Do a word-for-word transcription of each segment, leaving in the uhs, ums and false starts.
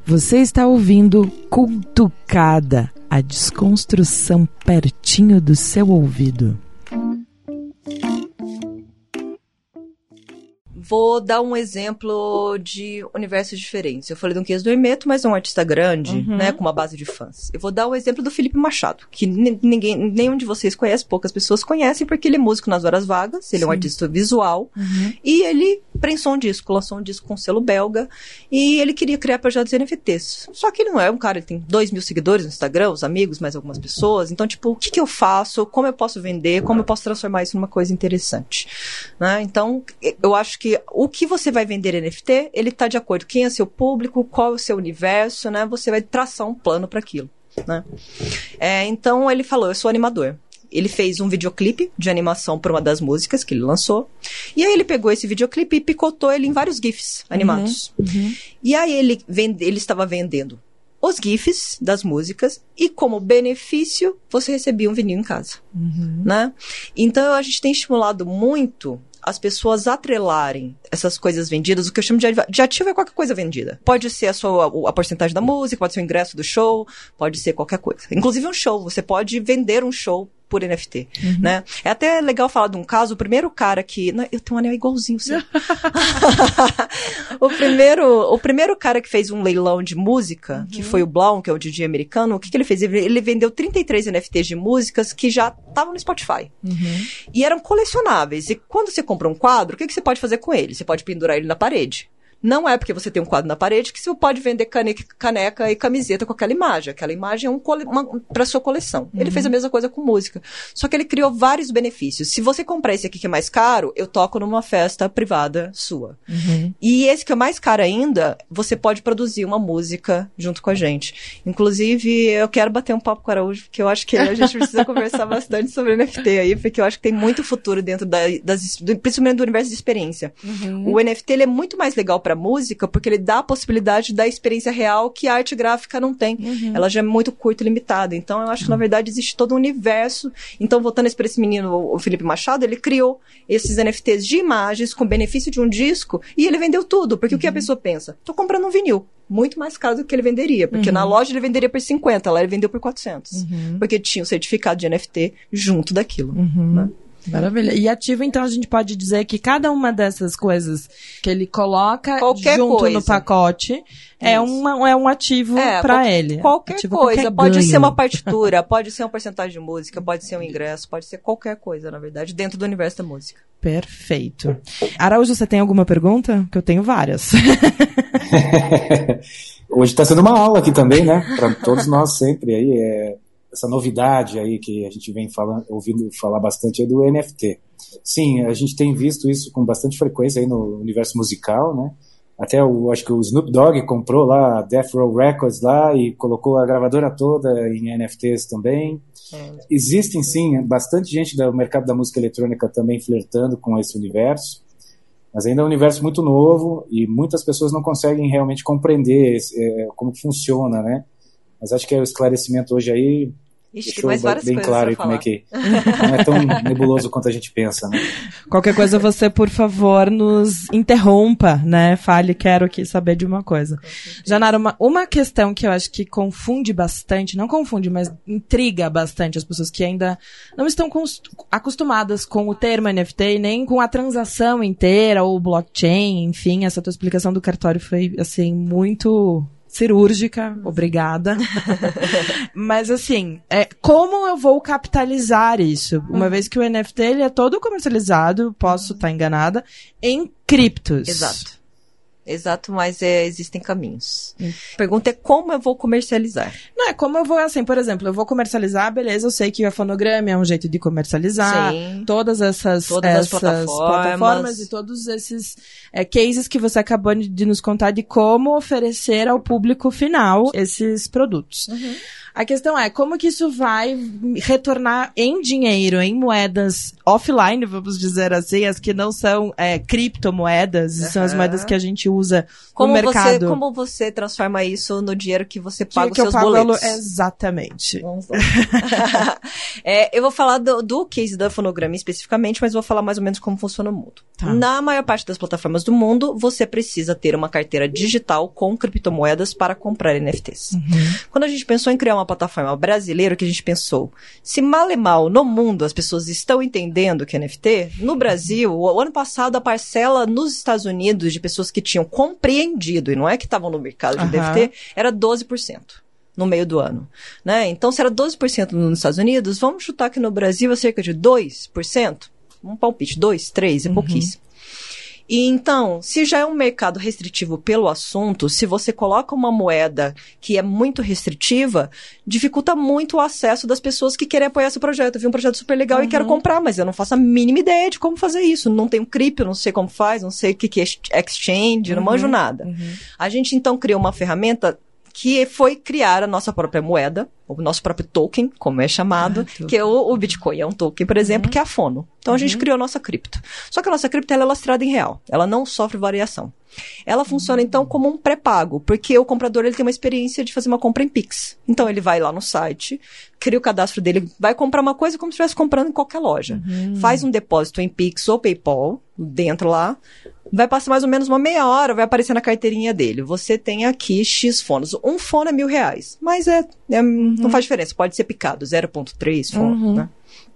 Você está ouvindo Cutucada, a desconstrução pertinho do seu ouvido. Vou dar um exemplo de universos diferentes. Eu falei do Quias do Hermeto, mas é um artista grande, uhum. né, com uma base de fãs. Eu vou dar o exemplo do Felipe Machado, que ninguém, nenhum de vocês conhece, poucas pessoas conhecem, porque ele é músico nas horas vagas, ele Sim. é um artista visual, uhum. e ele prensou um disco, lançou um disco com selo belga, e ele queria criar projetos N F Ts. Só que ele não é um cara, ele tem dois mil seguidores no Instagram, os amigos, mais algumas pessoas. Então, tipo, o que que eu faço? Como eu posso vender? Como eu posso transformar isso numa coisa interessante? Né? Então, eu acho que o que você vai vender N F T, ele está de acordo com quem é seu público, qual é o seu universo, né? Você vai traçar um plano para aquilo, né? É, então, ele falou, eu sou animador. Ele fez um videoclipe de animação para uma das músicas que ele lançou. E aí ele pegou esse videoclipe e picotou ele em vários GIFs animados. Uhum, uhum. E aí ele, vende, ele estava vendendo os GIFs das músicas e como benefício você recebia um vinil em casa, uhum. né? Então a gente tem estimulado muito as pessoas atrelarem essas coisas vendidas, o que eu chamo de ativo, de ativo é qualquer coisa vendida. Pode ser a sua a porcentagem da música, pode ser o ingresso do show, pode ser qualquer coisa. Inclusive um show, você pode vender um show por N F T, uhum. né? É até legal falar de um caso, o primeiro cara que... Não, eu tenho um anel igualzinho, sim. o, primeiro, o primeiro cara que fez um leilão de música, uhum. que foi o Blount, que é o D J americano, o que, que ele fez? Ele, ele vendeu trinta e três N F Ts de músicas que já estavam no Spotify. Uhum. E eram colecionáveis. E quando você compra um quadro, o que, que você pode fazer com ele? Você pode pendurar ele na parede. Não é porque você tem um quadro na parede que você pode vender caneca, caneca e camiseta com aquela imagem. Aquela imagem é um cole, para sua coleção. Uhum. Ele fez a mesma coisa com música. Só que ele criou vários benefícios. Se você comprar esse aqui que é mais caro, eu toco numa festa privada sua. Uhum. E esse que é mais caro ainda, você pode produzir uma música junto com a gente. Inclusive, eu quero bater um papo com o Araújo, porque eu acho que a gente precisa conversar bastante sobre N F T aí, porque eu acho que tem muito futuro dentro da, das, principalmente do universo de experiência. Uhum. O N F T ele é muito mais legal para música, porque ele dá a possibilidade da experiência real que a arte gráfica não tem. Uhum. Ela já é muito curta e limitada. Então, eu acho que, na verdade, existe todo um universo. Então, voltando para esse menino, o Felipe Machado, ele criou esses N F Ts de imagens com benefício de um disco e ele vendeu tudo. Porque uhum. o que a pessoa pensa? Tô comprando um vinil. Muito mais caro do que ele venderia. Porque uhum. na loja ele venderia por cinquenta, lá ele vendeu por quatrocentos. Uhum. Porque tinha o certificado de N F T junto daquilo. Uhum. Né? Maravilha. E ativo, então, a gente pode dizer que cada uma dessas coisas que ele coloca qualquer junto coisa. no pacote é, uma, é um ativo é, para qual, ele. Qualquer ativo, coisa. Qualquer pode ganho. ser uma partitura, pode ser uma porcentagem de música, pode ser um ingresso, pode ser qualquer coisa, na verdade, dentro do universo da música. Perfeito. Araújo, você tem alguma pergunta? Que eu tenho várias. Hoje está sendo uma aula aqui também, né? Para todos nós sempre aí. É... essa novidade aí que a gente vem falando, ouvindo falar bastante é do N F T. Sim, a gente tem visto isso com bastante frequência aí no universo musical, né? Até o, acho que o Snoop Dogg comprou lá a Death Row Records lá e colocou a gravadora toda em N F Ts também. É. Existem, sim, bastante gente do mercado da música eletrônica também flertando com esse universo, mas ainda é um universo muito novo e muitas pessoas não conseguem realmente compreender esse, é, como funciona, né? Mas acho que é o esclarecimento hoje aí Ixi, deixou mais várias bem coisas claro aí como é que não é tão nebuloso quanto a gente pensa, né? Qualquer coisa você, por favor, nos interrompa, né? Fale, quero aqui saber de uma coisa. Janara, uma, uma questão que eu acho que confunde bastante, não confunde, mas intriga bastante as pessoas que ainda não estão acostumadas com o termo N F T, nem com a transação inteira, ou blockchain, enfim, essa tua explicação do cartório foi, assim, muito... cirúrgica, obrigada. Mas assim, é, como eu vou capitalizar isso? Uma uhum. vez que o N F T ele é todo comercializado, posso estar enganada, em criptos. Exato. Exato, mas é, existem caminhos. Hum. A pergunta é como eu vou comercializar. Não, é como eu vou, assim, por exemplo, eu vou comercializar, beleza, eu sei que a Fonograma é um jeito de comercializar. Sim. Todas essas, todas essas as plataformas. plataformas e todos esses é, cases que você acabou de, de nos contar de como oferecer ao público final esses produtos. Uhum. A questão é, como que isso vai retornar em dinheiro, em moedas offline, vamos dizer assim, as que não são é, criptomoedas, uhum. são as moedas que a gente usa usa como no mercado. Você, como você transforma isso no dinheiro que você paga que os seus eu pago boletos? Exatamente. Vamos lá. é, eu vou falar do, do case da Fonograma especificamente, mas vou falar mais ou menos como funciona o mundo. Tá. Na maior parte das plataformas do mundo, você precisa ter uma carteira digital com criptomoedas para comprar N F Ts. Uhum. Quando a gente pensou em criar uma plataforma brasileira, o que a gente pensou? Se mal e mal no mundo as pessoas estão entendendo o que é N F T, no Brasil, o ano passado a parcela nos Estados Unidos de pessoas que tinham compreendido, e não é que estavam no mercado de uhum. N F T, era doze por cento. No meio do ano, né? Então, se era doze por cento nos Estados Unidos, vamos chutar que no Brasil é cerca de dois por cento? Um palpite, dois, três, é uhum. pouquíssimo. E então, se já é um mercado restritivo pelo assunto, se você coloca uma moeda que é muito restritiva, dificulta muito o acesso das pessoas que querem apoiar esse projeto. Eu vi um projeto super legal uhum. e quero comprar, mas eu não faço a mínima ideia de como fazer isso. Não tenho cripto, não sei como faz, não sei o que é exchange, uhum. não manjo nada. Uhum. A gente, então, criou uma ferramenta que foi criar a nossa própria moeda, o nosso próprio token, como é chamado, ah, que é o, o Bitcoin. É um token, por exemplo, uhum. que é a Fono. Então, uhum. a gente criou a nossa cripto. Só que a nossa cripto ela é lastrada em real. Ela não sofre variação. Ela funciona, então, como um pré-pago, porque o comprador ele tem uma experiência de fazer uma compra em Pix. Então, ele vai lá no site, cria o cadastro dele, vai comprar uma coisa como se estivesse comprando em qualquer loja. Uhum. Faz um depósito em Pix ou PayPal, dentro lá, vai passar mais ou menos uma meia hora, vai aparecer na carteirinha dele. Você tem aqui X fones. Um fone é mil reais, mas é, é uhum. não faz diferença. Pode ser picado, zero vírgula três fone, uhum. né?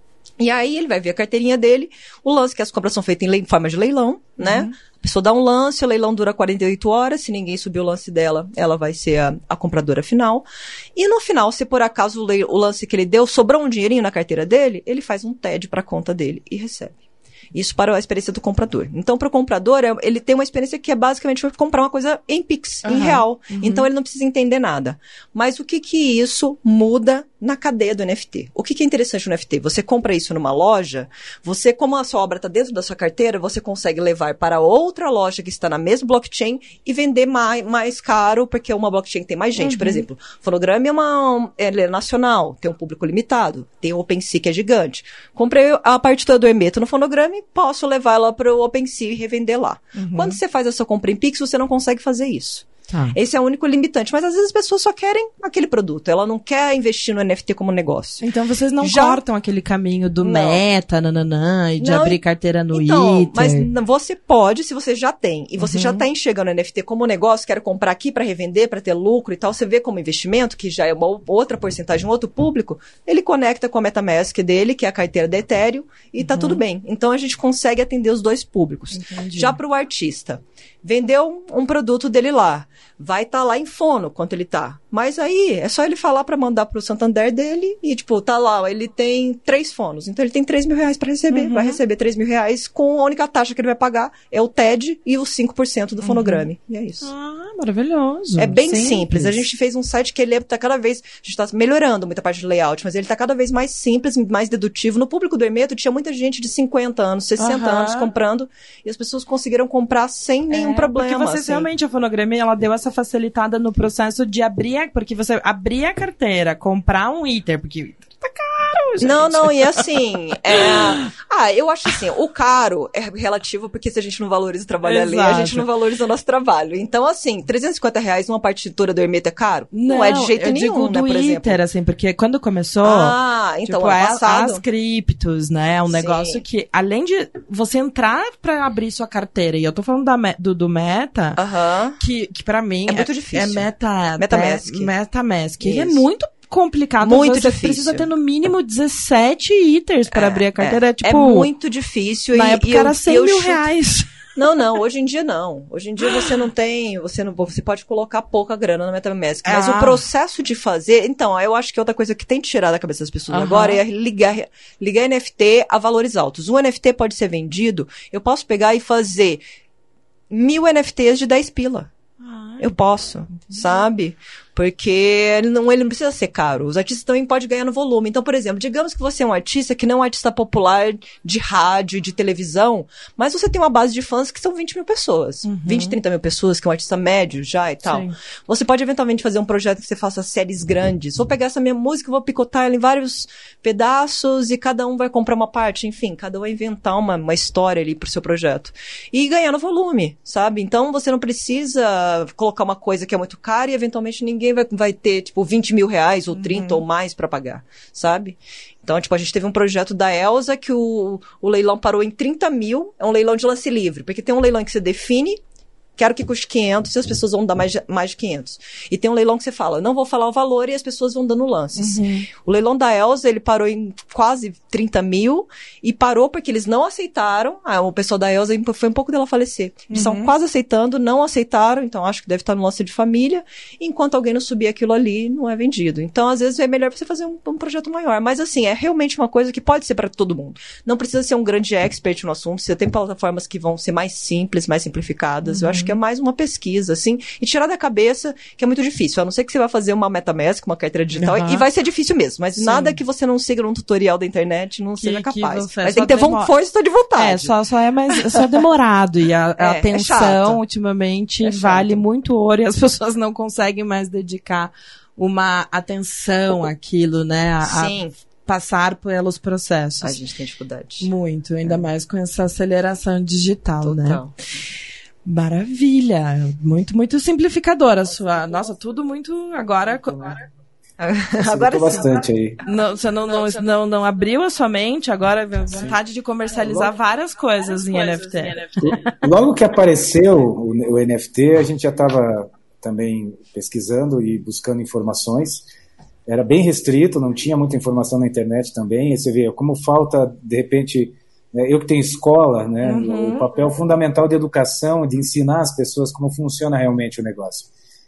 E aí ele vai ver a carteirinha dele, o lance que as compras são feitas em forma de leilão, né? Uhum. A pessoa dá um lance, o leilão dura quarenta e oito horas, se ninguém subir o lance dela, ela vai ser a, a compradora final. E no final, se por acaso o, le- o lance que ele deu sobrou um dinheirinho na carteira dele, ele faz um T E D para a conta dele e recebe. Isso para a experiência do comprador. Então, para o comprador, ele tem uma experiência que é basicamente comprar uma coisa em Pix, uhum, em real. Uhum. Então, ele não precisa entender nada. Mas o que que isso muda na cadeia do N F T? O que que é interessante no N F T? Você compra isso numa loja, você, como a sua obra está dentro da sua carteira, você consegue levar para outra loja que está na mesma blockchain e vender mais, mais caro, porque uma blockchain tem mais gente. Uhum. Por exemplo, o Fonograma é, uma, ele é nacional, tem um público limitado, tem o OpenSea que é gigante. Comprei a partitura do Hermeto no Fonograma e posso levar ela para o OpenSea e revender lá. Uhum. Quando você faz a sua compra em Pix, você não consegue fazer isso. Tá. Esse é o único limitante. Mas às vezes as pessoas só querem aquele produto. Ela não quer investir no N F T como negócio. Então vocês não Já... cortam aquele caminho do não. meta, nananã, e de não, abrir carteira no então, Ether. Mas você pode, se você já tem, e você uhum. já está enxergando o N F T como negócio, quero comprar aqui para revender, para ter lucro e tal, você vê como investimento, que já é uma outra porcentagem, um outro público, ele conecta com a MetaMask dele, que é a carteira da Ethereum, e uhum. tá tudo bem. Então a gente consegue atender os dois públicos. Entendi. Já para o artista, vendeu um, um produto dele lá, vai estar tá lá em fono quanto ele tá. Mas aí é só ele falar para mandar pro Santander dele e, tipo, tá lá, ele tem três fonos. Então ele tem três mil reais para receber. Uhum. Vai receber três mil reais com a única taxa que ele vai pagar é o T E D e os cinco por cento do Fonograma. Uhum. E é isso. Ah, maravilhoso. É bem simples. simples. A gente fez um site que ele tá cada vez... A gente tá melhorando muita parte do layout, mas ele tá cada vez mais simples, mais dedutivo. No público do Hermeto tinha muita gente de cinquenta anos, sessenta uhum. anos comprando e as pessoas conseguiram comprar sem nenhum é, problema. Porque vocês assim. realmente, a Fonograma, ela deu essa facilitada no processo de abrir, a, porque você abrir a carteira, comprar um Ether, porque o Ether tá caro, gente. Não, não, e assim, é... ah, eu acho assim, o caro é relativo, porque se a gente não valoriza o trabalho ali, a gente não valoriza o nosso trabalho. Então, assim, trezentos e cinquenta reais numa partitura do Hermeto é caro? Não, não é de jeito eu nenhum, digo né, do por Ether, exemplo. assim, porque quando começou, ah, então, tipo, ano passado... as criptos, né, é um Sim. negócio que, além de você entrar pra abrir sua carteira, e eu tô falando da, do, do Meta, uh-huh. que, que pra mim é, muito é, difícil. é Meta, MetaMask. MetaMask. Ele é muito complicado. Muito você difícil. Precisa ter no mínimo dezessete Ethers para é, abrir a carteira. É, é, tipo, é muito difícil. Na e, época e era eu, cem eu mil chuto... reais. Não, não, hoje em dia não. Hoje em dia você não tem, você não, você pode colocar pouca grana no MetaMask, mas ah. o processo de fazer, então, eu acho que outra coisa que tem que tirar da cabeça das pessoas uh-huh. agora é ligar, ligar N F T a valores altos. Um N F T pode ser vendido, eu posso pegar e fazer mil N F Ts de dez pila. Ah, eu posso, entendi. Sabe? Porque ele não, ele não precisa ser caro. Os artistas também podem ganhar no volume. Então, por exemplo, digamos que você é um artista que não é um artista popular de rádio e de televisão, mas você tem uma base de fãs que são vinte mil pessoas. Uhum. vinte, trinta mil pessoas, que é um artista médio já e tal. Sim. Você pode eventualmente fazer um projeto que você faça séries grandes. Vou pegar essa minha música, vou picotar ela em vários pedaços e cada um vai comprar uma parte. Enfim, cada um vai inventar uma, uma história ali pro seu projeto. E ganhar no volume, sabe? Então, você não precisa colocar uma coisa que é muito cara e eventualmente ninguém vai, vai ter, tipo, vinte mil reais ou trinta uhum. ou mais pra pagar, sabe? Então, tipo, a gente teve um projeto da Elza que o, o leilão parou em trinta mil, é um leilão de lance livre, porque tem um leilão que você define, quero que custe quinhentos e as pessoas vão dar mais de, mais de quinhentos. E tem um leilão que você fala, não vou falar o valor e as pessoas vão dando lances. Uhum. O leilão da Elza, ele parou em quase trinta mil e parou porque eles não aceitaram. Ah, o pessoal da Elza foi um pouco dela falecer. Eles estão uhum. quase aceitando, não aceitaram, então acho que deve estar no lance de família. Enquanto alguém não subir aquilo ali, não é vendido. Então, às vezes, é melhor você fazer um, um projeto maior. Mas, assim, é realmente uma coisa que pode ser para todo mundo. Não precisa ser um grande expert no assunto. Você tem plataformas que vão ser mais simples, mais simplificadas. Uhum. Eu acho que é mais uma pesquisa, assim, e tirar da cabeça que é muito difícil. A não ser que você vai fazer uma MetaMask, uma carteira digital, uhum. e vai ser difícil mesmo. Mas Sim. nada que você não siga num tutorial da internet não que, seja capaz. Você, mas tem que ter demora... força de vontade. É, só, só é mais só demorado. E a, a é, atenção, é ultimamente, é vale muito ouro e as pessoas não conseguem mais dedicar uma atenção àquilo, né? A, Sim. A passar pelos processos. A gente tem dificuldade. Muito, ainda é. mais com essa aceleração digital, Total. né? Maravilha, muito, muito simplificadora a sua, nossa, tudo muito, agora, agora, agora sim. bastante aí. Não, você não, não, não, não abriu a sua mente, agora vontade sim. de comercializar logo, várias coisas em N F T. Logo que apareceu o, o N F T, a gente já estava também pesquisando e buscando informações, era bem restrito, não tinha muita informação na internet também, e você vê como falta, de repente... Eu que tenho escola, né, uhum. o papel fundamental de educação, de ensinar as pessoas como funciona realmente o negócio.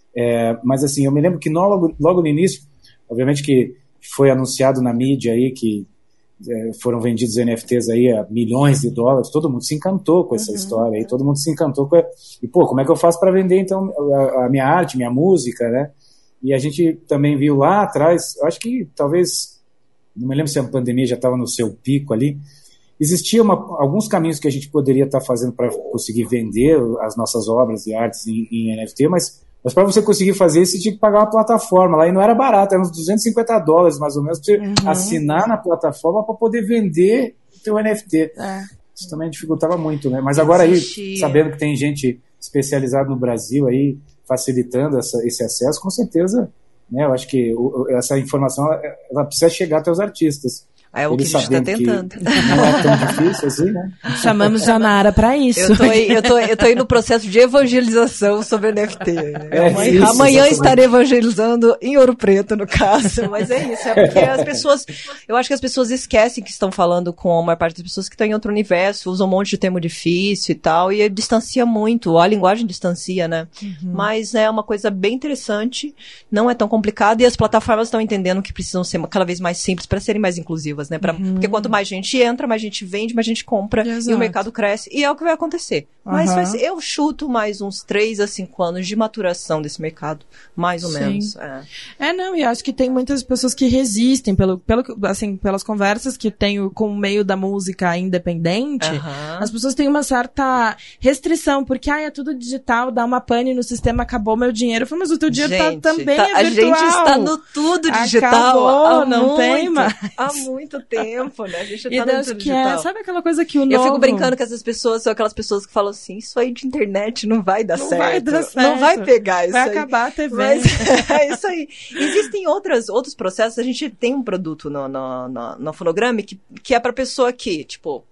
É, mas assim, eu me lembro que no, logo, logo no início, obviamente que foi anunciado na mídia aí que é, foram vendidos N F Ts aí a milhões de dólares, todo mundo se encantou com essa uhum. história aí, todo mundo se encantou com... E pô, como é que eu faço para vender então a, a minha arte, minha música, né? E a gente também viu lá atrás, eu acho que talvez, não me lembro se a pandemia já estava no seu pico ali, existia uma, alguns caminhos que a gente poderia estar fazendo para conseguir vender as nossas obras e artes em, em N F T, mas, mas para você conseguir fazer isso, você tinha que pagar uma plataforma lá, e não era barato, era uns duzentos e cinquenta dólares mais ou menos, para você uhum. assinar na plataforma para poder vender o teu N F T. É. Isso também dificultava muito, né? Mas agora Existe... aí, sabendo que tem gente especializada no Brasil aí, facilitando essa, esse acesso, com certeza, né? Eu acho que o, essa informação ela precisa chegar até os artistas. É o que a gente está tentando. Não é tão difícil assim, né? Chamamos Janara para isso. Eu tô, eu, tô, eu tô aí no processo de evangelização sobre N F T. É, amanhã isso, amanhã estarei evangelizando em Ouro Preto, no caso. Mas é isso, é porque as pessoas... Eu acho que as pessoas esquecem que estão falando com a maior parte das pessoas que estão em outro universo, usam um monte de termo difícil e tal, e distancia muito. A linguagem distancia, né? Uhum. Mas é uma coisa bem interessante, não é tão complicada, e as plataformas estão entendendo que precisam ser cada vez mais simples para serem mais inclusivas. Né? Pra, uhum. Porque quanto mais gente entra, mais gente vende, mais gente compra, Exato. E o mercado cresce, e é o que vai acontecer. Uhum. Mas vai ser, eu chuto mais uns três a cinco anos de maturação desse mercado, mais ou Sim. menos. É. é, não, e acho que tem muitas pessoas que resistem, pelo, pelo, assim, pelas conversas que tenho com o meio da música independente, uhum. as pessoas têm uma certa restrição, porque ah, é tudo digital, dá uma pane no sistema, acabou meu dinheiro. Eu falo, mas o teu dinheiro gente, tá, também tá, é virtual. A gente está no tudo digital. Acabou, há não muito, tem mais. Há muito tempo, né? A gente e tá no tudo que digital. É, sabe aquela coisa que o novo... Eu fico brincando que essas pessoas são aquelas pessoas que falam assim, isso aí de internet não vai dar não certo. Vai dar certo. Não vai pegar isso vai aí. Vai acabar a T V. Mas, é isso aí. Existem outras, outros processos. A gente tem um produto no, no, no, no Fonograma que, que é pra pessoa que, tipo...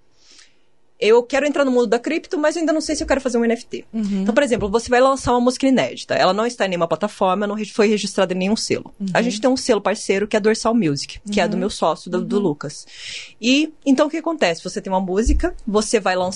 Eu quero entrar no mundo da cripto, mas ainda não sei se eu quero fazer um N F T. Uhum. Então, por exemplo, você vai lançar uma música inédita. Ela não está em nenhuma plataforma, não foi registrada em nenhum selo. Uhum. A gente tem um selo parceiro que é a Dorsal Music, que uhum. é do meu sócio, do, uhum. do Lucas. E, então, o que acontece? Você tem uma música, você vai lançar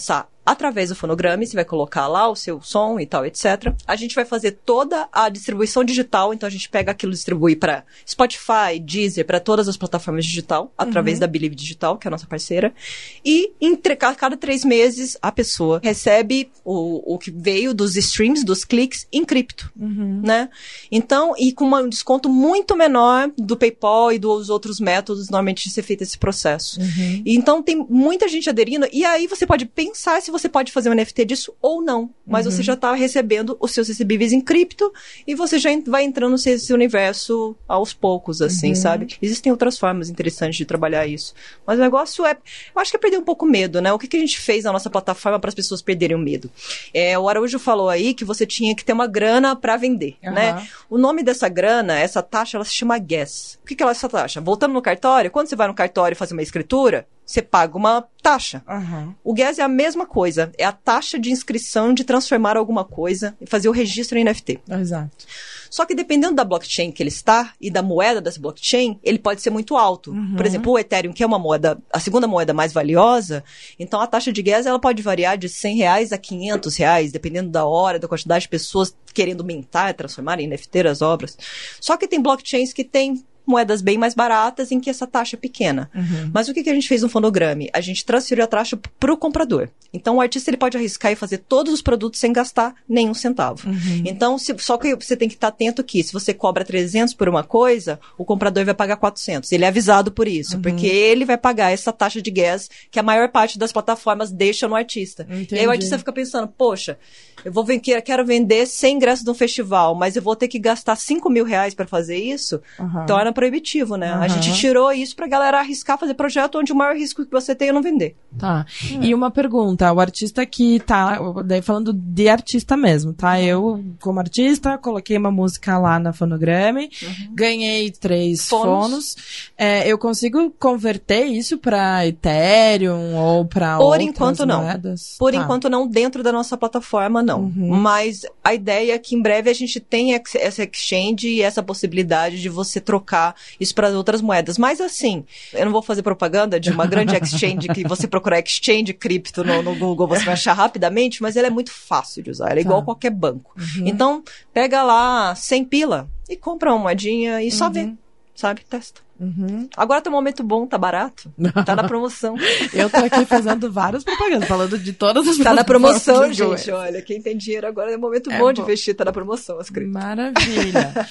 através do fonograma, você vai colocar lá o seu som e tal, etcétera. A gente vai fazer toda a distribuição digital, então a gente pega aquilo e distribui para Spotify, Deezer, para todas as plataformas digital, através uhum. da Believe Digital, que é a nossa parceira. E entre, a cada três meses, a pessoa recebe o, o que veio dos streams, dos cliques, em cripto, uhum. né? Então, e com uma, um desconto muito menor do PayPal e dos outros métodos, normalmente, de ser feito esse processo. Uhum. Então, tem muita gente aderindo, e aí você pode pensar se você pode fazer um N F T disso ou não, mas uhum. você já está recebendo os seus recebíveis em cripto e você já vai entrando nesse universo aos poucos, assim, uhum. sabe? Existem outras formas interessantes de trabalhar isso, mas o negócio é, eu acho que é perder um pouco o medo, né? O que, que a gente fez na nossa plataforma para as pessoas perderem o medo? É, o Araújo falou aí que você tinha que ter uma grana para vender, uhum. né? O nome dessa grana, essa taxa, ela se chama gas. O que, que é essa taxa? Voltando no cartório, quando você vai no cartório fazer uma escritura, você paga uma taxa. Uhum. O gas é a mesma coisa. É a taxa de inscrição de transformar alguma coisa e fazer o registro em N F T. Exato. Só que dependendo da blockchain que ele está e da moeda dessa blockchain, ele pode ser muito alto. Uhum. Por exemplo, o Ethereum, que é uma moeda, a segunda moeda mais valiosa, então a taxa de gas ela pode variar de cem reais a quinhentos reais, dependendo da hora, da quantidade de pessoas querendo mintar, transformar em N F T as obras. Só que tem blockchains que tem moedas bem mais baratas em que essa taxa é pequena. Uhum. Mas o que, que a gente fez no Fonograma? A gente transferiu a taxa para o comprador. Então, o artista ele pode arriscar e fazer todos os produtos sem gastar nenhum centavo. Uhum. Então, se, só que você tem que estar atento que se você cobra trezentos por uma coisa, o comprador vai pagar quatrocentos. Ele é avisado por isso, uhum. porque ele vai pagar essa taxa de gas que a maior parte das plataformas deixa no artista. Entendi. E aí o artista fica pensando, poxa, eu vou vender, quero vender cem ingressos de um festival, mas eu vou ter que gastar cinco mil reais para fazer isso? Uhum. Torna proibitivo, né? Uhum. A gente tirou isso pra galera arriscar fazer projeto onde o maior risco que você tem é não vender. Tá. Hum. E uma pergunta, o artista que tá, daí falando de artista mesmo, tá? Eu, como artista, coloquei uma música lá na Fonograma, uhum. ganhei três fonos. fonos. É, eu consigo converter isso pra Ethereum ou pra Por outras enquanto não. moedas? Por tá. enquanto não, dentro da nossa plataforma não. Uhum. Mas a ideia é que em breve a gente tenha essa exchange e essa possibilidade de você trocar isso para outras moedas. Mas assim, eu não vou fazer propaganda de uma grande exchange que você procurar exchange cripto no, no Google, você vai achar rapidamente, mas ela é muito fácil de usar. Ela é tá. igual a qualquer banco. Uhum. Então, pega lá cem pila e compra uma moedinha e só uhum. vê, sabe? Testa. Uhum. Agora tá um momento bom, tá barato. Tá na promoção. Eu tô aqui fazendo várias propagandas, falando de todas as Tá na promoção, gente. Olha, quem tem dinheiro agora é um momento é bom, bom de investir, tá na promoção as criptos. Maravilha.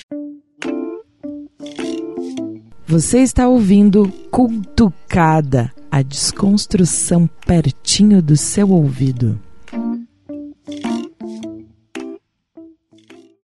Você está ouvindo Cutucada, a desconstrução pertinho do seu ouvido.